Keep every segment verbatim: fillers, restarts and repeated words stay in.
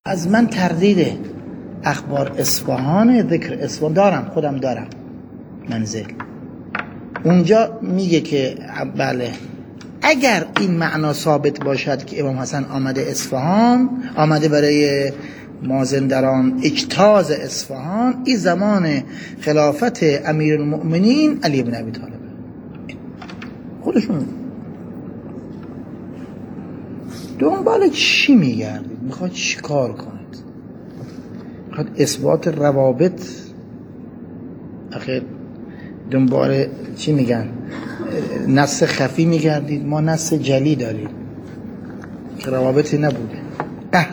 از من تردید اخبار اصفهان، ذکر اصفهان دارم، خودم دارم منزل. اونجا میگه که بله اگر این معنا ثابت باشد که امام حسن آمده اصفهان، آمده برای مازندران اجتاز اصفهان، این زمان خلافت امیرالمؤمنین علی بن ابی طالب خودشون دنبال چی میگردید؟ میخواد چی کار کنید؟ میخواد اثبات روابط؟ آخه دنبال چی میگن؟ نص خفی میگردید؟ ما نص جلی داریم که روابطی نبوده. اه.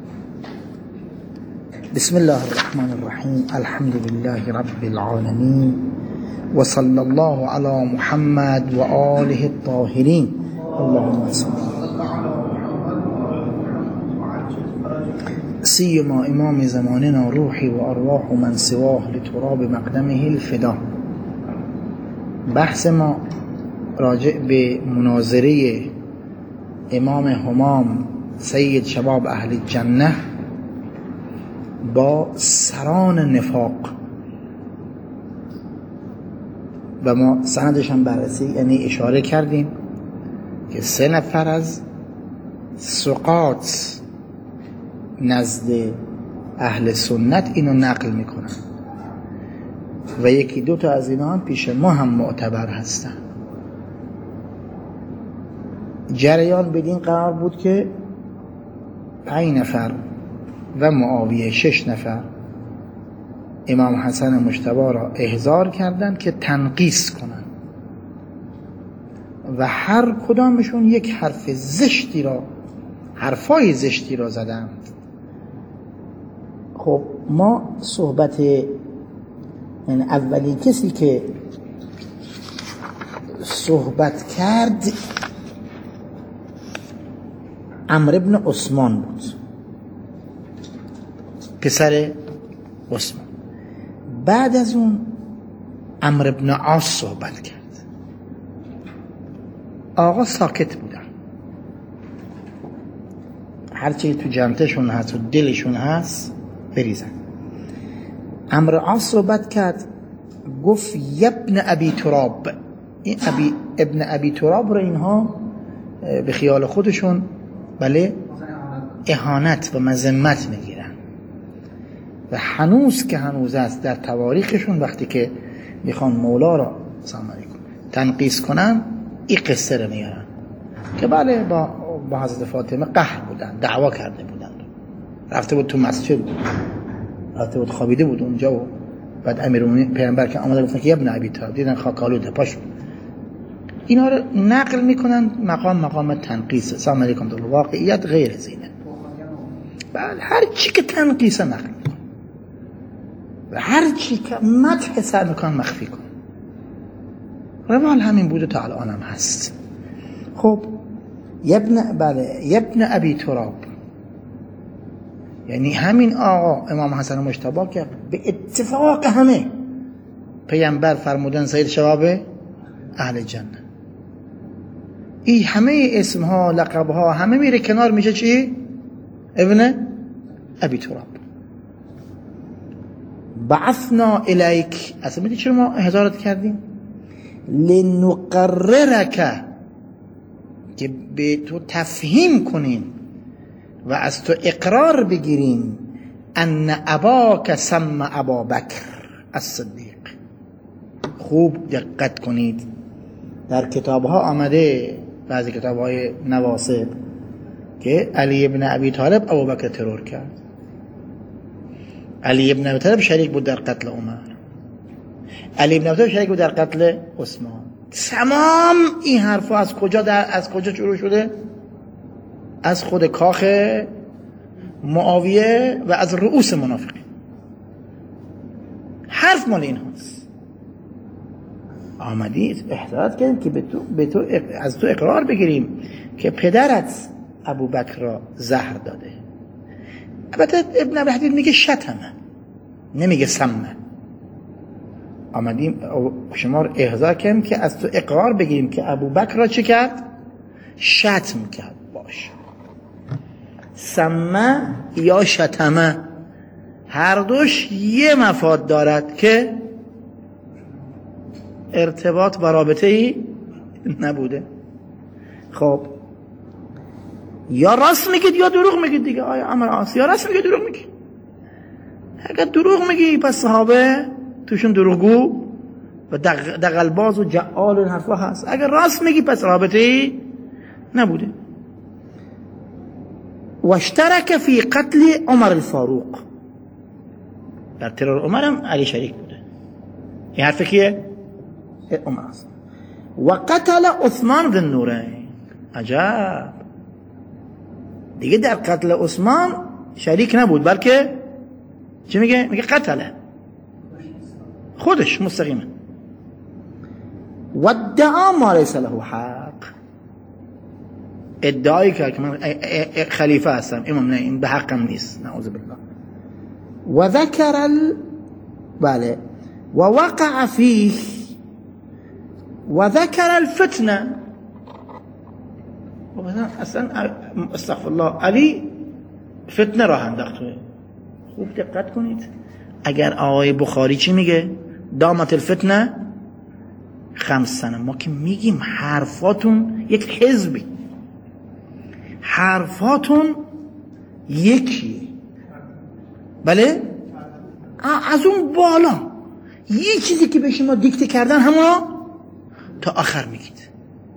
بسم الله الرحمن الرحیم. الحمد لله رب العالمین و صلی الله علی محمد و آله الطاهرین. اللهم صل سیما امام زماننا روحی و ارواح من سواه لتراب مقدمه الفدا. بحث ما راجع به مناظره امام همام سید شباب اهل جنه با سران نفاق و ما سندش هم بررسی یعنی اشاره کردیم که سه نفر از ثقات نزد اهل سنت اینو نقل میکنن و یکی دو تا از اینا هم پیش ما هم معتبر هستن. جریان بدین قرار بود که پنج نفر و معاویه شش نفر امام حسن مجتبی را احضار کردند که تنقیص کنن و هر کدامشون یک حرف زشتی را حرفای زشتی را زدند. خب ما صحبت یعنی اولین کسی که صحبت کرد عمرو بن عثمان بود، پسر عثمان. بعد از اون عمرو بن عاص صحبت کرد. آقا ساکت بودن، هرچی تو جمتشون هست و دلشون هست بریزن. عمرو عاص صحبت کرد، گفت یبن ابی تراب. این ابی ابن ابی تراب رو اینها به خیال خودشون بله اهانت و مذمت میگیرن و هنوز که هنوز است در تواریخشون وقتی که میخوان مولا را سلام علیکم تنقیص کنن این قصه رو میارن که بله با با حضرت فاطمه قهر بودن، دعوا کرده بودن، رفته بود تو مسجد، رفته بود خوابیده بود اونجا و بعد امیرالمومنین پیامبر که آمده گفتن که ابن ابی طالب دیدن خاک آلوده پاشو. اینا رو نقل میکنن مقام مقام تنقیص. سلام علیکم. در واقعیت غیر زینه. بله هر چی که تنقیص نقل میکن و هر چی که مدح سر میکن مخفی کن. روال همین بوده تا الان هم هست. خب یبن بله یبن ابی تراب یعنی همین آقا امام حسن مجتبی که به اتفاق همه پیامبر فرمودن سید شباب اهل جنه، این همه اسمها لقبها همه میره کنار میشه چی؟ ابن ابی تراب. بعثنا الیک، اصلا میدونی چرا ما احضارت کردیم؟ لنقررک، که به تو تفهیم کنیم و از تو اقرار بگیریم ان اباک سم ابا بکر الصدیق. خوب دقت کنید، در کتابها آمده، بعضی کتابهای نواسط، که علی ابن ابی طالب ابوبکر ترور کرد. علی ابن ابی طالب شریک بود در قتل عمر. علی ابن ابی طالب شریک بود در قتل عثمان. تمام این حرفا از کجا در از کجا شروع شده؟ از خود کاخ معاویه و از رؤوس منافقین. حرف مال این هاست. آمدی احضارت کردیم که به تو, به تو از تو اقرار بگیریم که پدرت ابوبکر را زهر داده. البته ابن ابی حدید میگه شتمه، نمیگه سمه. آمدیم شما رو احضار کردیم که از تو اقرار بگیریم که ابوبکر را چه کرد؟ شتم کرد. باش. سمه یا شتمه، هر دوش یه مفاد دارد که ارتباط و رابطه ای نبوده. خب یا راست میگید یا دروغ میگید دیگه. آیا عمرو عاص یا راست میگید دروغ میگید؟ اگر دروغ میگی پس صحابه توشون دروغگو و دغلباز و جعال و این حرفا هست. اگر راست میگی پس رابطه ای نبوده. واشترک فی قتل عمر الفاروق، در ترور عمر هم علی شریک بوده. این حرف کیه؟ عمر است. و قتل عثمان ذی النورین. عجب، دیگه در قتل عثمان شریک نبود، بلکه چی میگه؟ میگه قتله خودش مستقیما. و ادعا ما لیس له حق، ادعایی که من خلیفه هستم، امام، نه این به حقم نیست، نعوذ بالله. و ذکر ال... بله و وقع فیه و ذکر الفتنه. اصلا استغفر الله، علی فتنه راه انداخته. خوب دقت کنید، اگر آقای بخاری چی میگه؟ دامت الفتنه خمس سنه. ما که میگیم حرفاتون یک حزبی، حرفاتون یکی، بله؟ از اون بالا یه چیزی که به شما دیکته کردن همون تا آخر میگید.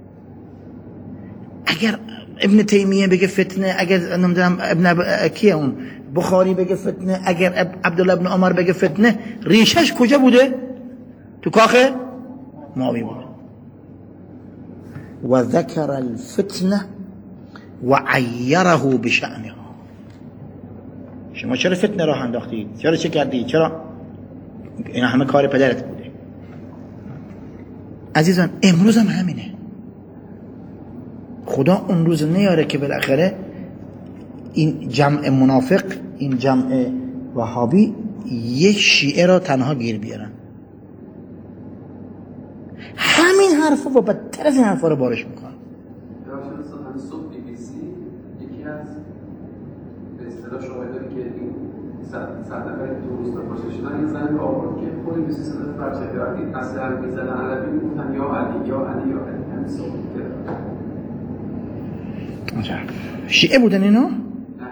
اگر ابن تیمیه بگه فتنه، اگر نمیدونم ابن اب... کیه اون بخاری بگه فتنه، اگر اب... عبدالله ابن عمر بگه فتنه، ریشش کجا بوده؟ تو کاخ معاویه بوده. و ذکر الفتنه و عیره بشأنها. شما چرا فتنه راه انداختید؟ چرا چه کردید؟ چرا؟ اینا همه کار پدرت بوده. عزیزان امروز هم همینه. خدا اون روز نیاره که بالاخره این جمع منافق، این جمع وهابی یک شیعه را تنها گیر بیارن. همین حرفا و بدتر از این حرفا رو بارش میکنن. یکی از به اصطلاح شاهدانی که این صد نفر دو روز نپاشته شدن، این زن رو آورد که خودی بیسی صد نفر چه کردید اصلا هر میزنن عربی میگفتن یا علی یا علی یا علی. همین صحبت کرد. شیعه بودن اینا؟ نه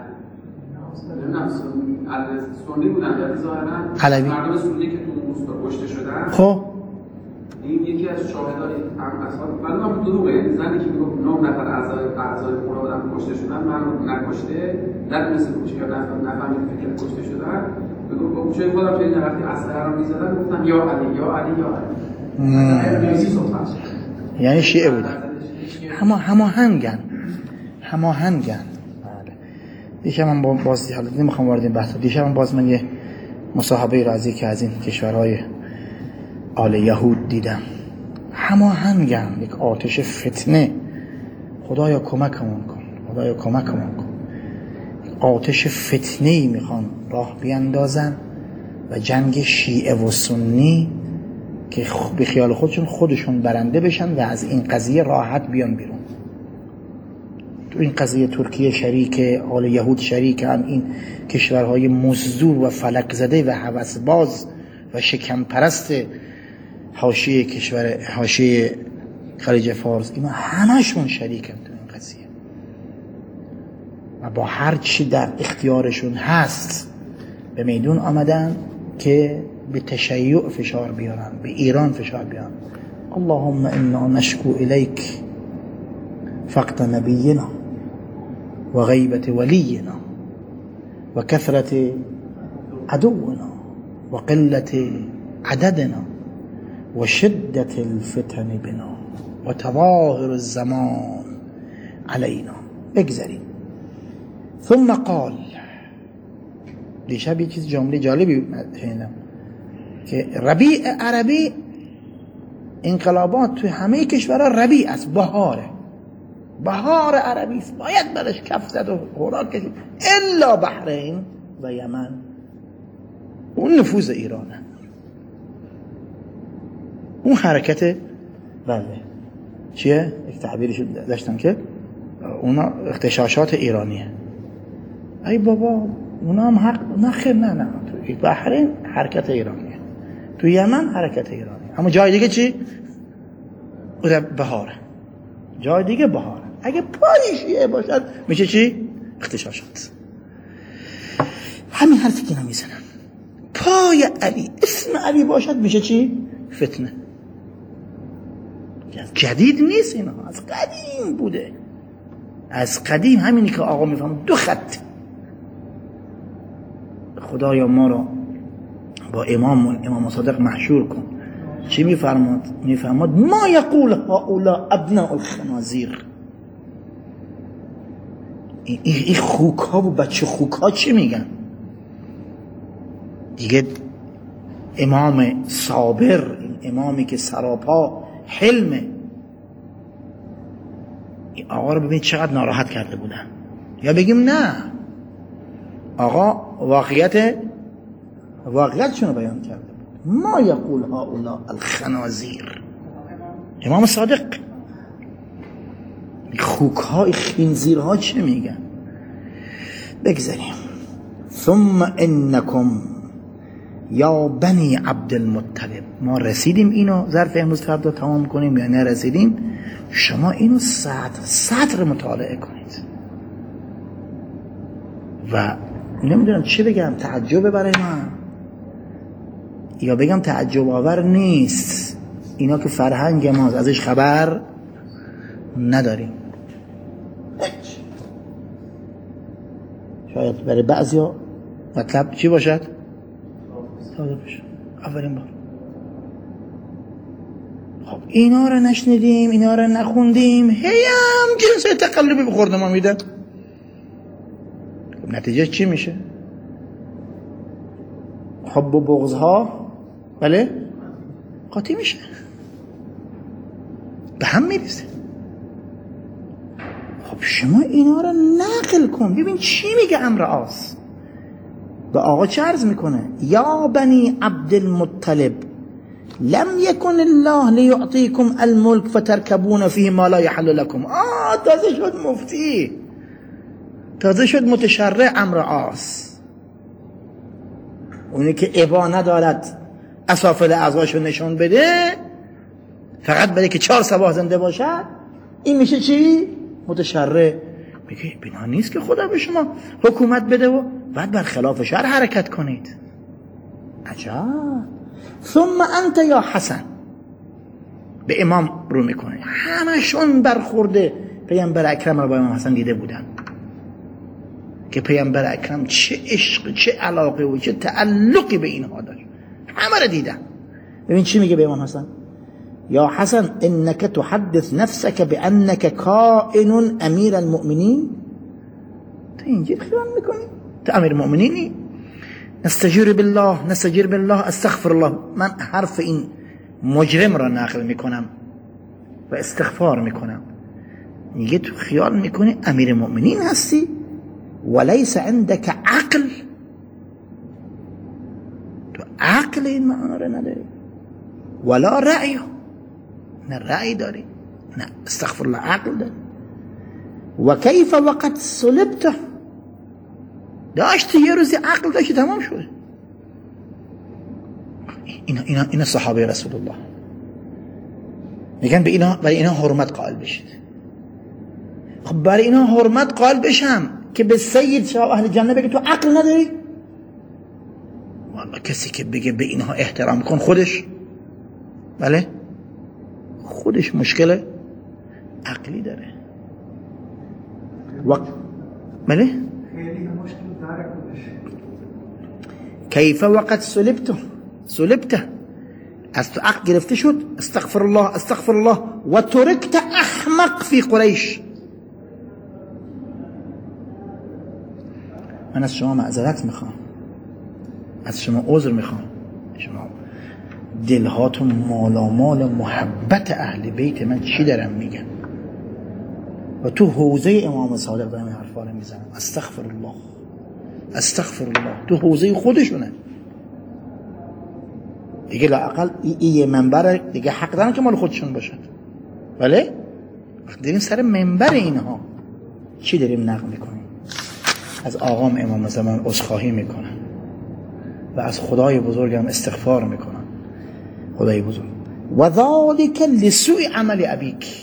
نه سنی بودن، ولی ظاهرا مردم سنی که تو روستا کشته شدن. خب این یکی از شاهدان هم اصلا معلومه دروغه. این زنی که میگفت نه نفر اعضای اعضای خونه بودن کشته شدن، من نکشته، نتونسته کشته یا نفهمید فکر کشته شدن. میگفت با چه خودم تو این وقتی اصلا رو میزدن گفتن یا علی یا علی یا علی. یعنی شیعه بودن. همه همه هنگن همه هنگن. بله. دیشب من باز حالا نمیخوام وارد این بحث. دیشب من باز من یه مصاحبه را از یکی از این کشورهای آل یهود دیدم. همه هنگن، یک آتش فتنه. خدایا کمکمون کن، خدایا کمکمون کن. آتش فتنه‌ای میخوان راه بیاندازن و جنگ شیعه و سنی که به خیال خودشون خودشون برنده بشن و از این قضیه راحت بیان بیرون. تو این قضیه ترکیه شریک، آل یهود شریک، هم این کشورهای مزدور و فلک زده و هوسباز و شکم پرست حاشیه کشور حاشیه خلیج فارس، اینا همشون شریکن تو این قضیه و با هر چی در اختیارشون هست به میدون آمدن که به تشیع فشار بیارن، به ایران فشار بیارن. اللهم انا نشکو الیک فقد نبینا و غیبت ولینا و کثرت عدونا و قلت عددنا و شدت الفتن بنا و تظاهر الزمان علینا. بگذاریم. ثم قال، دیشب یه چیز جمله جالبی شنیدم که ربیع عربی، انقلابات توی همه کشورها ربیع است، بهاره، بهار عربی است، باید برش کف زد و خوراک کشید، الا بحرین و یمن. اون نفوذ ایرانه، اون حرکت، بله چیه؟ یک تعبیرش داشتم که اونا اختشاشات ایرانیه. ای بابا اونا هم حق نه خیر نه نه تو بحرین حرکت ایرانیه، تو یمن حرکت ایرانیه، اما جای دیگه چی؟ بهاره، جای دیگه بهاره. اگه پای شیعه باشد میشه چی؟ اغتشاشات. همین حرفی که نمیزنم. پای علی اسم علی باشد میشه چی؟ فتنه. جدید نیست اینا، از قدیم بوده، از قدیم همینی که آقا میفهم دو خط. خدایا ما رو با امامون امام صادق محشور کن. چی میفرماد؟ میفرماد ما یقول هؤلاء ابناء الخنازیر. این ای خوک ها و بچه خوک ها چی میگن؟ دیگه امام صابر، این امامی که سراپا حلمه، این آقا رو ببینید چقدر ناراحت کرده بودن. یا بگیم نه آقا واقعیت واقعیتشون رو بیان کرده بود. ما یقول هؤلاء الخنازیر، امام صادق. خوک های خنزیر ها چه میگن؟ بگذاریم. ثم انکم یا بنی عبدالمطلب. ما رسیدیم اینو ظرف امروز فردا تمام کنیم یا نرسیدیم؟ شما اینو سطر سطر مطالعه کنید و نمیدونم چی بگم، تعجب برای من یا بگم تعجب آور نیست. اینا که فرهنگ ماست، ازش خبر نداریم. شاید برای بعضیا مطلب چی باشد؟ ساده باشد. اولین بار خب اینا رو نشنیدیم، اینا رو نخوندیم، هیم جنس تقلبی به خورد ما میدن. نتیجه چی میشه؟ حب و بغضها بله قاطی میشه، به هم میریزه. خب شما اینا رو نقل کن ببین چی میگه امر عاص. به آقا چه عرض میکنه؟ یا بنی عبدالمطلب لم یکن الله لیعطیکم الملک فترکبون فیه ما لا یحل لکم. آه تازه شد مفتی، تازه شد متشرع امر عاص. اونی که ابا ندارد اسافل اعضاشو نشون بده، فقط برای که چهار صباح زنده باشد، این میشه چی؟ متشرع. میگه بنا نیست که خدا به شما حکومت بده و بعد بر خلاف شرع حرکت کنید. عجب. ثم انت یا حسن، به امام رو میکنه. همشون برخورده پیامبر اکرم رو با امام حسن دیده بودن که پیامبر اکرم چه عشق، چه علاقه و چه تعلقی به اینها داشت. همه رو دیدن. ببین چی میگه به امام حسن؟ یا حسن انك تحدث نفسك بانك كائن امیر المؤمنین. تو اینجور خیال میکنی تو امیر المؤمنینی؟ نستجیر بالله نستجیر بالله استغفر الله. من حرف این مجرم را نقل میکنم و استغفار میکنم. میگه تو خیال میکنی امیر المؤمنین هستی وليس عندك عقل؟ تو عقل این معنا را نداری ولا رأی، نه رأی داری نه استغفر الله عقل داری. و کیف وقت صلبته، داشتی یه روزی عقل داشتی تمام شده. اینا, اینا, اینا صحابه رسول الله میگن به اینا برای اینا حرمت قائل بشید. خب برای اینا حرمت قائل بشم که به سید شاه اهل جنه بگه تو عقل نداری؟ والله کسی که بگه به اینها احترام کن خودش بله خودش مشکل عقلی داره. و بله کیف وقت سلبته سلبته، از تو عقل گرفته شد. استغفر الله استغفر الله. و ترکت احمق فی قریش. من از شما معذرت میخوام، از شما عذر میخوام. شما دلهاتون مالامال محبت اهل بیت من چی دارم میگن و تو حوزه امام صادق دارم این حرفا رو میزنم. استغفر الله استغفر الله. تو حوزه خودشونه دیگه، لااقل این منبر دیگه حق دارن که مال خودشون باشد. ولی وقتی داریم سر منبر اینها چی داریم نقل میکنیم؟ از آقام امام زمان عذرخواهی میکنم و از خدای بزرگم استغفار میکنم. خدای بزرگ و ذالک لسوء عمل ابیک،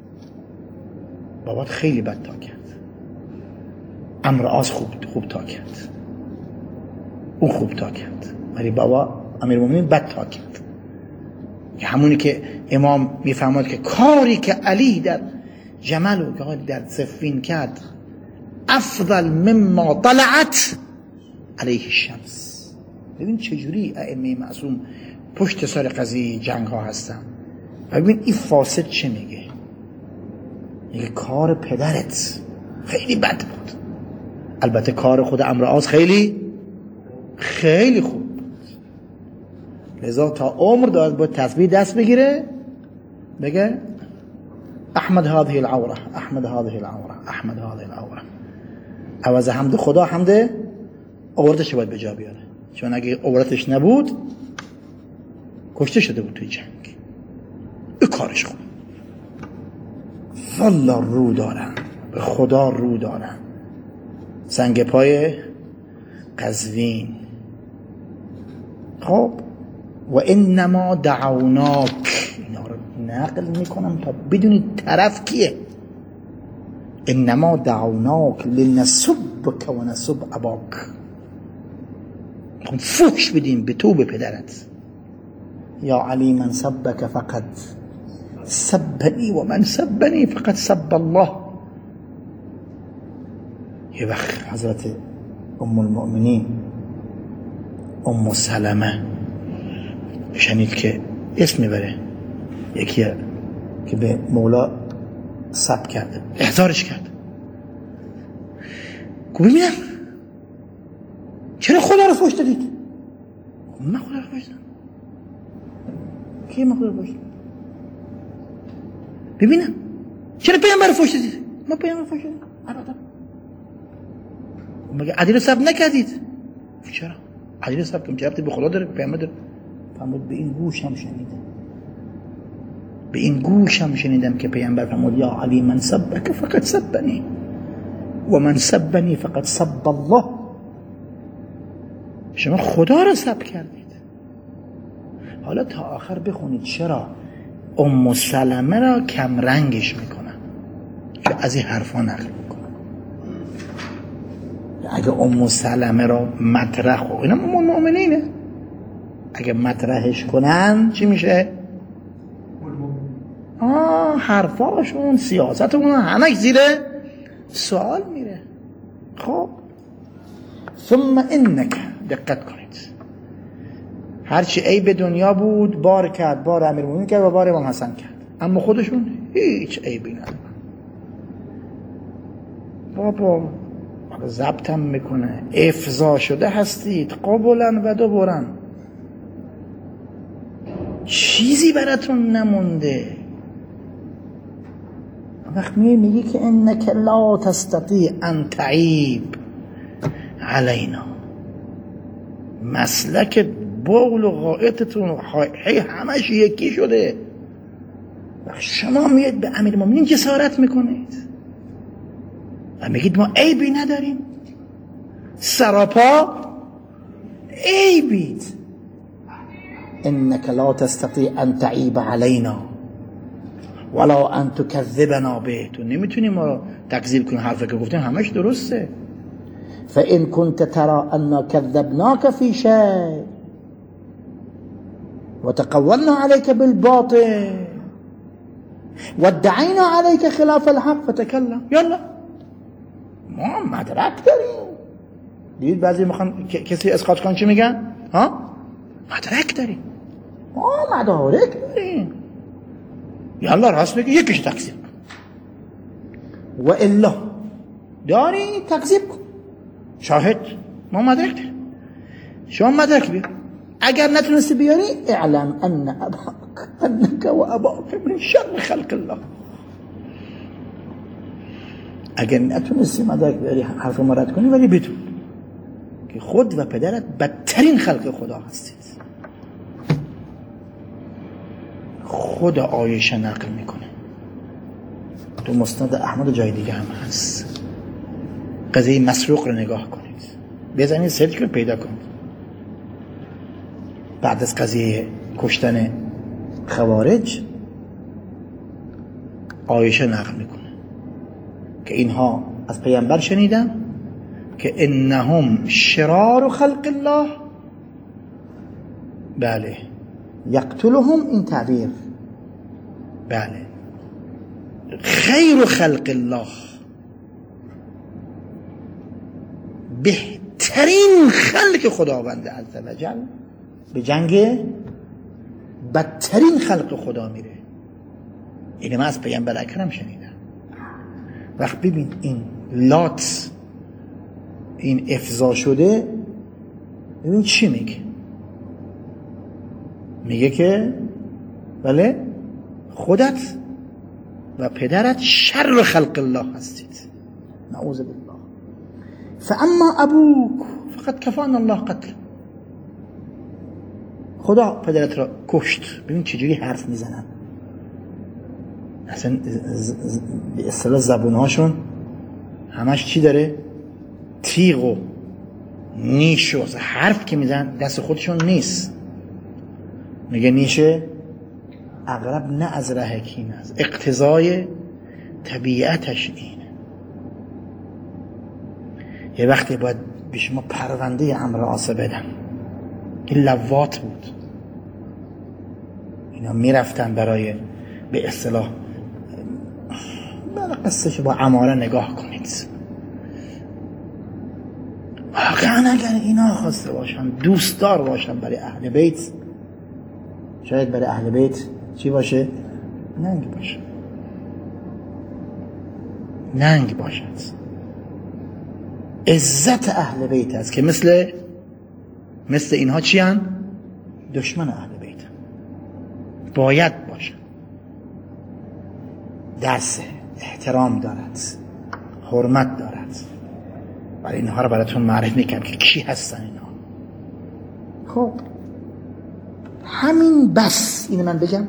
بابات خیلی بد تا کرد، عمرو عاص خوب خوب تا کرد، اون خوب تا کرد، ولی بابا امیرالمومنین بد تا کرد. که همونی که امام میفهمد که کاری که علی در جمل و در صفین کرد افضل مما طلعت علیه الشمس. ببین چجوری ائمه معصوم پشت سر قضیه جنگ ها هستن. ببین این فاسد چه میگه؟ میگه کار پدرت خیلی بد بود. البته کار خود عمرو عاص خیلی خیلی خوب بود، لذا تا عمر داد با تسبیح دست بگیره بگه احمد هذه العوره، احمد هذه العوره، احمد هذه العوره. عوض حمد خدا حمد عورتش باید به جا بیاره، چون اگه عورتش نبود کشته شده بود توی جنگ. این کارش خوب. والله رو دارن، به خدا رو دارن. سنگ پای قزوین. خب و انما دعوناک، اینا رو نقل میکنم تا بدونی طرف کیه. انما دعوناک لنسبک و نسب اباک، فوش بدیم به تو به پدرت. یا علی من سبک فقط سبنی و من سبنی فقط سب الله. یه وقت حضرت ام المؤمنین ام سلمه شنید که اسم میبره یکی که به مولا سب کرده، احضارش کرد. گو ببینم چرا خدا رو فوش دادید؟ من خدا رو فوش دادم. کی من خدا رو فوش دادم؟ ببینم چرا پیامبر رو فوش دادید؟ ما پیامبر رو فوش دادیم. ابدا. مگه عدی رو سب نکردید؟ چرا؟ عدی رو سب کنم چرا به خدا داره، به پیامبر داره؟ فرمود به این گوشم شنیدم، به این گوشم شنیدم که پیامبر فرمود یا علی من سبک فقط سبنی و من سبنی فقط سب الله. شما خدا رو سب کردید. حالا تا آخر بخونید چرا ام سلمه را کم رنگش میکنن، چون از این حرفا نقل میکنن. اگه ام سلمه را مطرح و اینا ام المؤمنینه، اگه مطرحش کنن چی میشه؟ آه حرفاشون سیاستون همه زیر سوال میره. خب ثم انک، دقت کنید، هرچی عیب دنیا بود بار کرد، بار امیرالمومنین کرد و بار امام حسن کرد، اما خودشون هیچ عیبی ندارن. بابا ضبطم میکنه، افضا شده هستید قبولن و دوبارن، چیزی براتون نمونده. وقت میگی که انک لا تستطیع ان تعیب علینا، مسلک بول و غایتتون و همش یکی شده. شما میاد به امیرالمومنین جسارت میکنید و میگید ما عیبی نداریم، سراپا عیبید. انک لا تستطیع ان تعیب علینا ولا ان تکذبنا به، تو نمیتونی ما رو تکذیب کنی، حرفی که گفتیم همش درسته. فان كنت ترى ان كذبناك في شيء وتقولنا عليك بالباطل وادعينا عليك خلاف الحق فتكلم. يلا ما مدرک داریم. دید بعضی میخوان کسی اسقاط کن چی میگن؟ ها مدرک داریم، ما مدارک داریم. یلا راست میگه، یکیش تکذیب و الا داری تکذیب کن، شاهد ما مدرک داریم، شما مدرک بیار. اگر نتونستی بیاری اعلم ان اباک انک و اباک من شر خلق الله. اگر نتونستی مدرک بیاری حرف ما رد کنی، ولی بدون که خود و پدرت بدترین خلق خدا هستید. خود آیشه نقل میکنه تو مسند احمد و جای دیگه هم هست. قضیه مسروق رو نگاه کنید، بزنید سرچ کنید پیدا کنید. بعد از قضیه کشتن خوارج عایشه نقل میکنه که اینها از پیامبر شنیدن که انهم شرار خلق الله، بله، یقتلهم، این تعبیر، بله، خیر خلق الله، بهترین خلق خداوند عزوجل به جنگ بدترین خلق خدا میره. اینه من از پیامبر اکرم شنیدم. وقت ببین این لات این افضا شده، ببین چی میگه. میگه که بله خودت و پدرت شر خلق الله هستید، نعوذ بالله. فاما ابوک فقد کفانا الله قتل، خدا پدرت را کشت. ببین چجوری حرف میزنن، اصلا به اصطلاح زبونهاشون همش چی داره؟ تیغ و نیش و حرف که میزنن دست خودشون نیست. میگه نیشه اغرب نه از ره کین است، اقتضای طبیعتش اینه. یه وقتی باید به شما پرونده امر عاصه بدم. این لوات بود، اینا میرفتن برای به اصطلاح برای قصهش با عماره نگاه کنید. واقعا اگر اینا خواسته باشن دوستدار باشن برای اهل بیت، شاید برای اهل بیت چی باشه؟ ننگ باشه، ننگ باشد. عزت اهل بیت است که مثل مثل اینها چی هن؟ دشمن اهل بیت باید باشن. درس احترام دارد، حرمت دارد. برای اینها رو براتون معرفی میکنم که کی هستن اینها. خب همین بس اینو من بگم.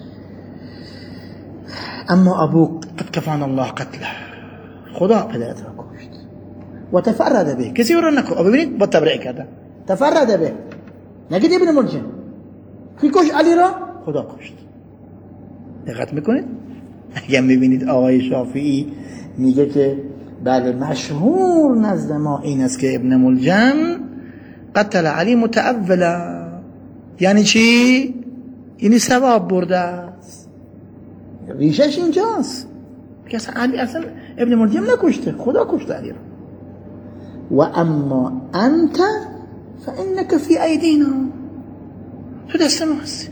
اما ابوک قد کفانا الله قتله، خدا پدرت را کشت. و تفرد به، کسی او را نکشت. ببینید با تبرئه کردن، تفرد به، نگید ابن ملجم کی کشت علی را؟ خدا کشت. دقت میکنید؟ اگر میبینید آقای شافعی میگه که بله مشهور نزد ما این است که ابن ملجم قتل علی متأولا، یعنی چی؟ یعنی ثواب برده است، ریشش اینجاست که اصلا علی اصلا ابن ملجم نکشته، خدا کشته علی را. و اما انت فانک فی ایدینا، تو دست ما هستی،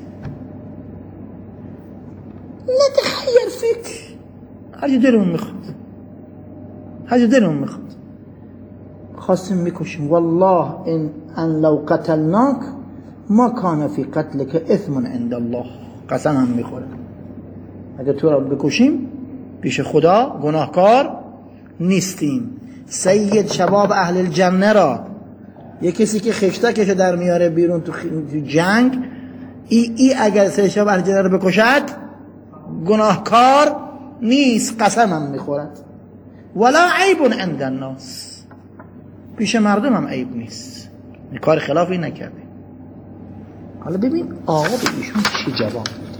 نتخیر فیک، هرچی دلمون میخواد، هرچی دلمون میخواد خواستیم میکشیم. والله ان ان لو قتلناک ما کان فی قتلک اثم عند الله، قسم هم میخوره اگه تو را بکشیم پیش خدا گناهکار نیستیم. سید شباب اهل الجنه را یه کسی که خشتکش در میاره بیرون تو, خ... تو جنگ، ای, ای اگر سید شباب اهل الجنه را بکشد گناهکار نیست، قسم هم میخورد. ولا عیب عند الناس، پیش مردم هم عیب نیست، کار خلافی نکرده. حالا ببین آقا به ایشون چی جواب میده.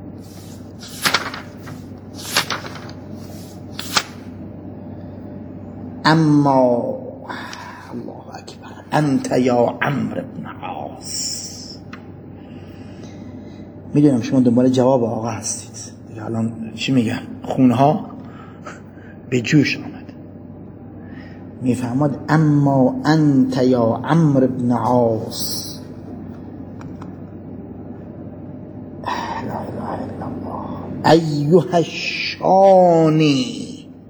اما الله اکبر انت یا عمرو بن عاص، میدونم شما دنبال جواب آقا هستید دیگه. الان چی میگم؟ خونها به جوش آمد. میفهمد اما انت یا عمرو بن عاص لا اله الا الله ایها الشانی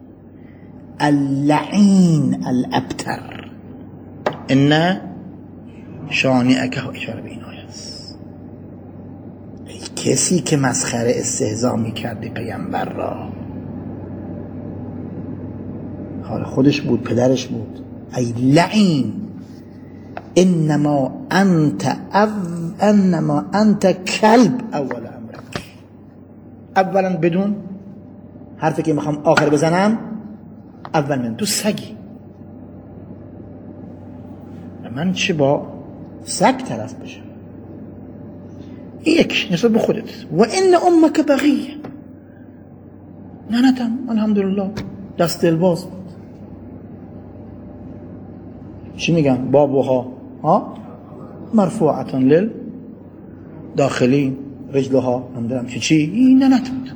اللعین الابتر ان شانئک، اشاره به این آیه است. کسی که مسخره استهزا میکردی پیامبر را، حالا خودش بود پدرش بود، ای لعین انما انت او انما انت کلب اول امرک. اولا بدون حرفی که میخوام آخر بزنم، اول من تو سگی، من چه با سگ طرف بشم؟ یک نسبت به خودت. و این امک بغیه، ننتم الحمدلله دست دلباز بود. چی میگن بابوها؟ ها مرفوعتان لل داخلین رجلها نمیدونم چی چی. این ننت بود.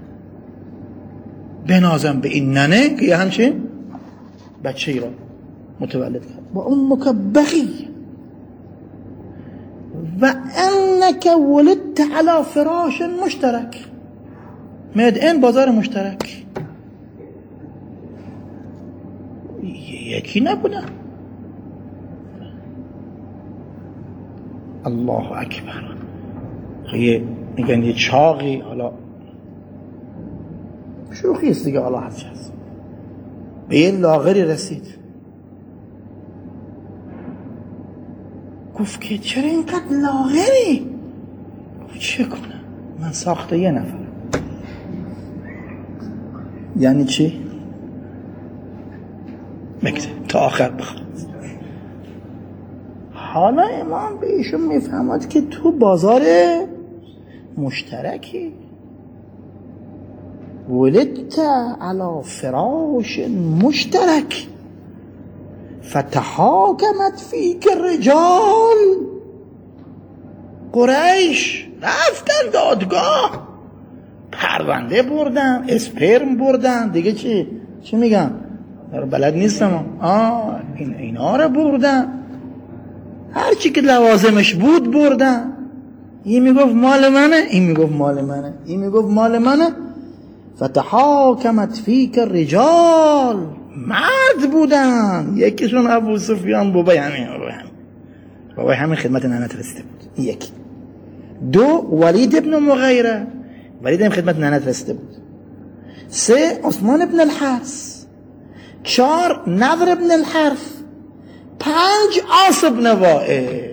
بنازم به این ننه که یه همچین بچه ای را متولد کرد. و امک بغیه و انک ولدت علی فراش مشترک. مید این بازار مشترک، یکی نبودن. الله اکبر. یه میگن یه چاقی، حالا شوخی است دیگه، حالا هرچی هست، به یه لاغری رسید. گفت که چرا اینقدر لاغری؟ گفت چه کنم، من ساخته یه نفر. یعنی چی؟ بگذار تا آخر بخواد. حالا امام به ایشون میفهمد که تو بازار مشترکی، ولدت علی فراش مشترک فتحاکمت فیک الرجال. قریش رفتن دادگاه، پرونده بردن، اسپرم بردن، دیگه چی چی میگن؟ بلد نیستم. آه این اینا رو بردن، هر چی که لوازمش بود بردن. این میگفت مال منه، این میگفت مال منه، این میگفت مال منه. فتحاکمت فیک الرجال، مرد بودن. یکیشون ابو سفیان بابای همین بابای همین بابای همین خدمت ننت رسیده بود. یک. دو ولید ابن مغیره، ولید هم خدمت ننت رسیده بود. سه عثمان ابن الحارث. چهار نضر ابن الحارث. پنج عاص ابن وائل.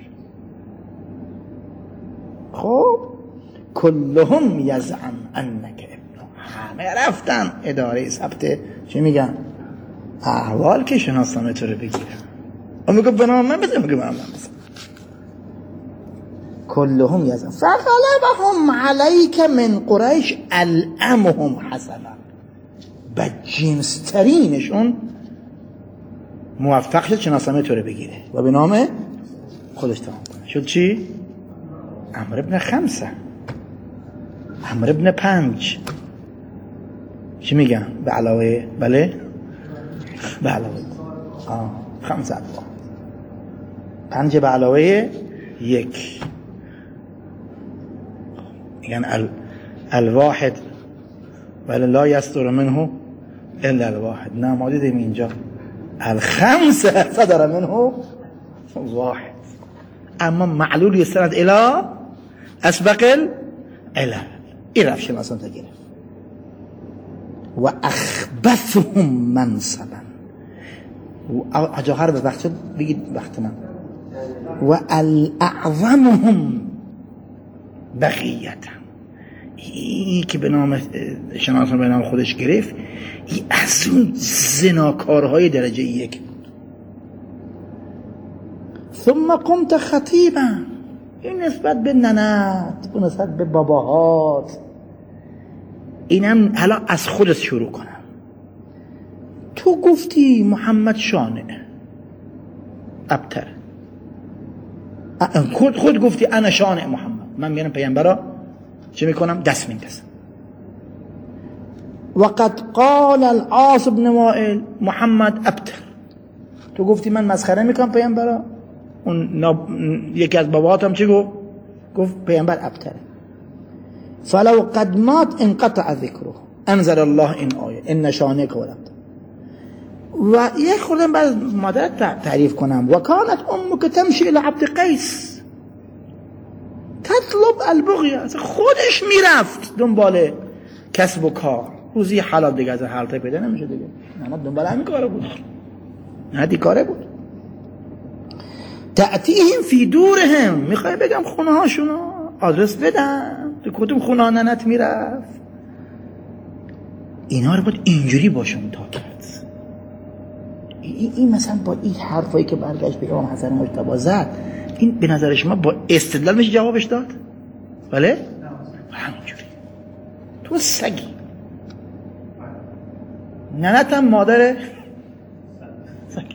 خب کلهم یزعم انک ابن، همه رفتن اداره ثبت چی میگن احوال که شناسنامه تو رو بگیرن. اون میگه بنام من بزن، میگه بنام من بزن. کلهم یزعم فغلبهم علیک من قریش الامهم حسنا. بدجنس ترینشون موفق شد شناسنامه تو رو بگیره و به نام خودش تمام کنه. شد چی؟ عمرو ابن خمسه، عمرو ابن پنج. چی میگن؟ به علاوه بله؟ به علاوه آه خمسه ادوا، پنج به علاوه یک. میگن ال... الواحد ولی لا یستر منه الا الواحد. نه ما دیدیم اینجا الخمسه صدر منه واحد، اما معلول یستند الى اسبق الى این رفت شناسان تا گرفت. و اخبثهم منصبا، اجا هر به وقت شد بگید وقت من. و الاعظمهم بقیتا، این که به نام شناسان به نام خودش گرفت، این از اون زناکارهای درجه یک بود. ثم قمت خطیبا، این نسبت به ننت، این نسبت به باباهات. اینم حالا از خودت شروع کنم. تو گفتی محمد شانه ابتر، خود خود گفتی انا شانه محمد، من میرم پیامبرا چه میکنم؟ دست میندازم. وقد قال العاص بن وائل محمد ابتر، تو گفتی من مسخره میکنم پیامبرا. اون ناب... یکی از باباهاتم چی گفت؟ گفت پیامبر ابتره. فلو قد مات انقطع ذکره، انزل الله این آیه ان شانک هو الابتر. و یک خودم بعد مادرت تعریف کنم. و کانت امک تمشی الى عبد قیس تطلب البغیه، خودش میرفت دنبال کسب و کار، روزی حلال دیگه از حالت پیدا نمیشه دیگه. نه دنبال همین کاره بود، نه دی کاره بود. تأتیهم فی دورهم، میخوای بگم خونه هاشونو آدرس بدم، تو کدوم خونه ها ننت میرفت. اینا رو باید اینجوری باشون تا کرد. این, این مثلا با این حرفایی که برگشت به امام حسن مجتبی زد، این به نظر شما با استدلال میشه جوابش داد؟ بله؟ همینجوری تو سگی ننت هم مادر سگی.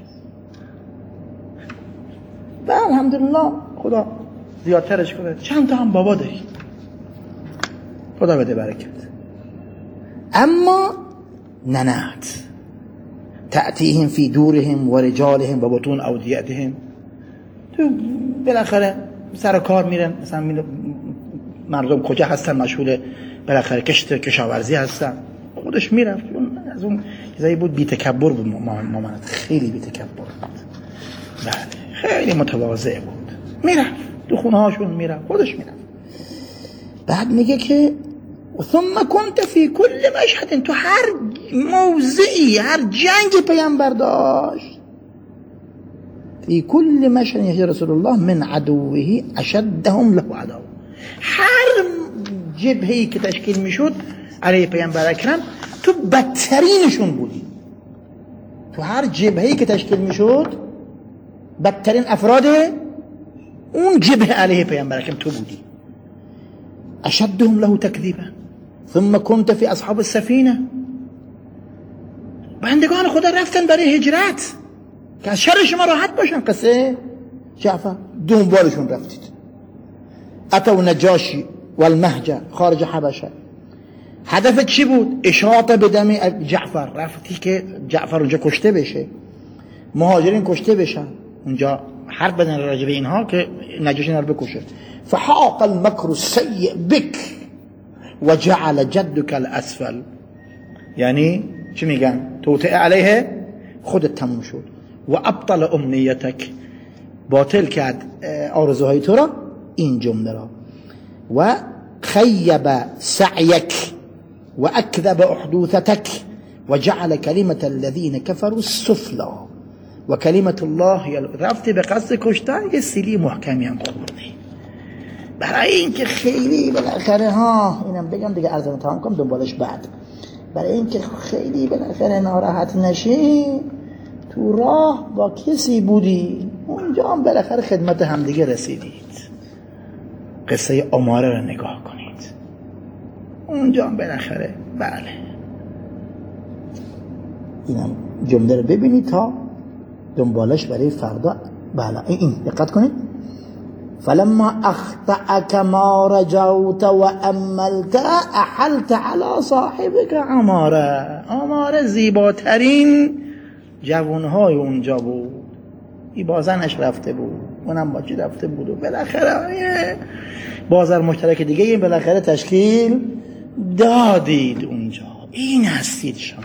و الحمدلله خدا زیادترش کنه، چند تا هم بابا داری، خدا بده برکت. اما ننت تأتیهم فی دورهم و رجالهم و بطون اودیتهم، تو بالاخره سر کار میرن، مثلا میرن مردم کجا هستن مشغول بالاخره کشت کشاورزی هستن، خودش میرفت. از اون چیزایی بود بی تکبر بود، مامانت خیلی بی تکبر بود، بله خیلی متواضع بود، میرفت تو خونه هاشون میرفت، خودش میرفت. بعد میگه که ثم كنت في كل مشهد، تو هر موضعی هر جنگ پیامبر داشت، في كل مشهد يهدي رسول الله من عدوه اشدهم له عداوه، هر جبهه‌ای که تشکیل میشد علیه پیامبر اکرم تو بدترینشون بودی. تو هر جبهه‌ای که تشکیل میشد بدترین افراد اون جبهه علیه پیامبر اکرم تو بودی. اشدهم له تكذيبا ثم كنت في اصحاب السفينه، بندگان خدا رفتن برای هجرت که از شر شما راحت باشن. قصه جعفر دنبالشون رفتید. اتوا نجاشی والمهجه خارج حبشه، هدف چی بود؟ اشاطه به دم جعفر، رفتی که جعفر اونجا کشته بشه، مهاجرین کشته بشن، اونجا حرف بدن راجع به اینها که نجاشی اینا رو بکشه. فحاق المكر السيء بك وجعل جدك الاسفل، یعنی چی میگن؟ توطئه علیه خودت تموم شد. و ابطل امنیتک، باطل کرد آرزوهای تو را، این جمله را. و خیب سعیک و اکذب احدوثتک و جعل کلمة الذین کفروا السفلی و کلمة الله. رفتی به قصد کشتن، یه سیلی محکمی هم خوردی برای اینکه خیلی بالاخره ها اینم بگم دیگه، عرضم تمام کنم دنبالش بعد، برای اینکه خیلی بالاخره ناراحت نشی، تو راه با کسی بودی، اونجا هم بالاخره خدمت همدیگه رسیدید. قصه عماره رو نگاه کنید، اونجا هم بالاخره بله. اینم جمله رو ببینید تا دنبالش برای فردا. بله این دقت کنید. فلما اخطأك ما رجوت واملت احلت على صاحبك عماره. عماره زیباترین جوانهای اونجا بود، این بازنش رفته بود، اونم با چی رفته بود، و بالاخره بازار مشترک دیگه این بالاخره تشکیل دادید اونجا. این هستید شما.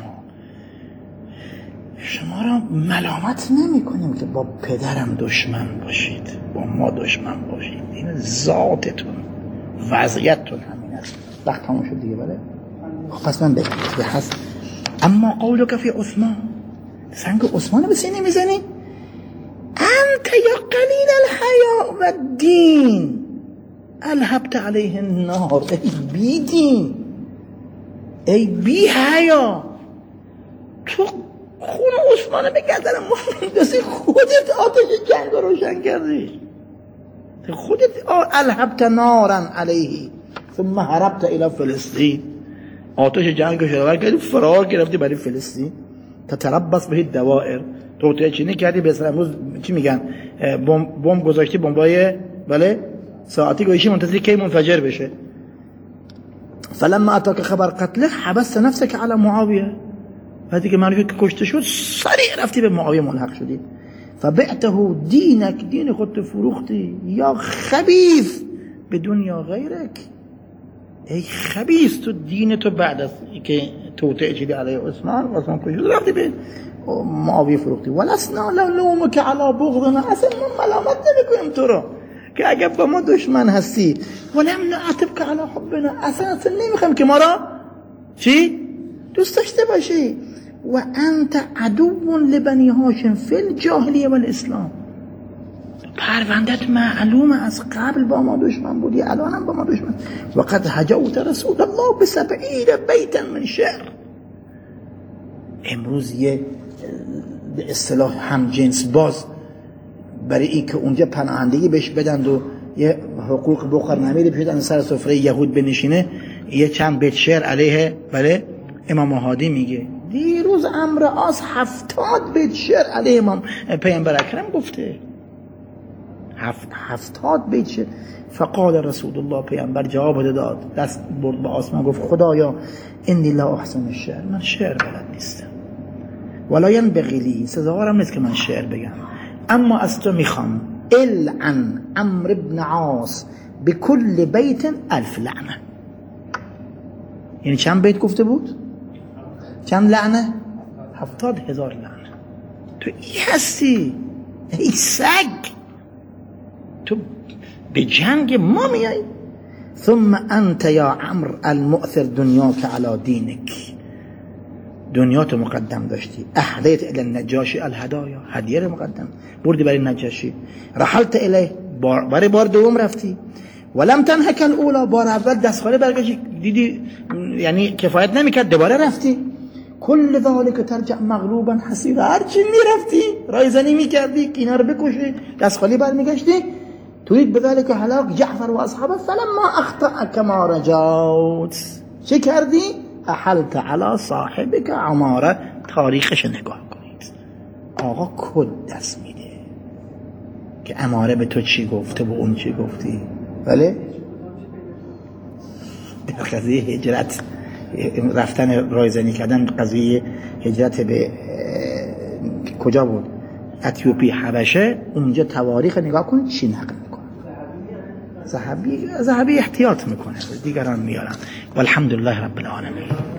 شما را ملامت نمی کنیم که با پدرم دشمن باشید، با ما دشمن باشید، این ذاتتون، وضعیتتون همین است. وقت همون شد دیگه. بله خب پس من بگم هست. اما قولو که فی عثمان، سنگ عثمان به سینه میزنی؟ انت یا قلیل الحیا و دین الهبت علیه النار. ای بی دین، ای بی حیا، تو خون عثمانه به گردن مهندسی خودت آتش جنگ رو روشن کردی، خودت الهبت نارا علیه ثم هربت الى فلسطین، آتش جنگ رو شروع کردی، فرار گرفتی برای فلسطین. تتربص به دوائر، توطئه چینی کردی. به امروز چی میگن؟ بمب گذاشتی، بمبای بله ساعتی گوشی منتظر کی منفجر بشه. فلما اتاك خبر قتله حبست نفسك على معاویه، بعدی که معرفی که کشته شد سریع رفتی به معاویه ملحق شدی. فبعته دینک، دین خودت فروختی. یا خبیث به دنیا غیرک، ای خبیث تو دین تو بعد از که توطئه چیدی علیه عثمان عثمان کشید رفتی به معاویه فروختی. ولسنا لومک علی بغضنا، اصلا ما ملامت نمیکنیم تو رو که اگر با ما دشمن هستی. ولم نعتبک علی حبنا، اصلا اصلا نمیخوام که ما را چی؟ دوست داشته باشی. و انت عدو لبنی هاشم فی الجاهلیه و الاسلام، پروندت معلوم از قبل با ما دشمن بودی، الان هم با ما دشمن. و قد هجوت رسول الله بسبعین بیتا من شعر، امروز یه به اصطلاح هم جنس باز برای این که اونجا پناهندگی بهش بدن و یه حقوق بخور نمیده بشدن سر سفره یهود بنشینه، یه چند بیت شعر علیه بله امام هادی میگه. دیروز عمرو عاص هفتاد بیت شعر علیه امام پیامبر اکرم گفته، هفت هفتاد بیت شعر. فقال رسول الله، پیامبر جواب داد، دست برد به آسمان گفت خدایا انی لا احسن الشعر، من شعر بلد نیستم، ولا ینبغی لی، سزاوارم نیست که من شعر بگم، اما از تو میخوام العن عمرو بن عاص بكل بیت الف لعنه. یعنی چند بیت گفته بود؟ چند لعنه؟ هفتاد هزار لعنه. تو ای هستی ای سگ، تو به جنگ ما میای. ثم انت یا عمرو المؤثر دنیاک علی دینک، دنیا تو مقدم داشتی. اهدیت الی النجاشی الهدایا، هدیه رو مقدم بردی برای نجاشی. رحلت الیه، برای بار دوم رفتی. ولم تنهک الاولا، بار اول دستخاله برگشتی دیدی یعنی کفایت نمیکرد، دوباره رفتی. کل ذالک ترجع مغلوبا حسیرا، هرچی میرفتی رایزنی میکردی که اینا رو بکشی، دستخالی برمیگشتی. تريد بذلك هلاك جعفر واصحابه فلما اخطأ كما رجوت، چه کردی؟ احلت على صاحبك عماره. تاریخش نگاه کنید، آقا کد دست میده که عماره به تو چی گفته و اون چی گفتی. بله در قضیه هجرت رفتن رایزنی کردن، قضیه هجرت به کجا بود؟ اتیوپی حبشه. اونجا تواریخ نگاه کنید چی نقل میکنه. ذهبی ذهبی احتیاط میکنه، دیگران میارن. والحمدلله رب العالمین.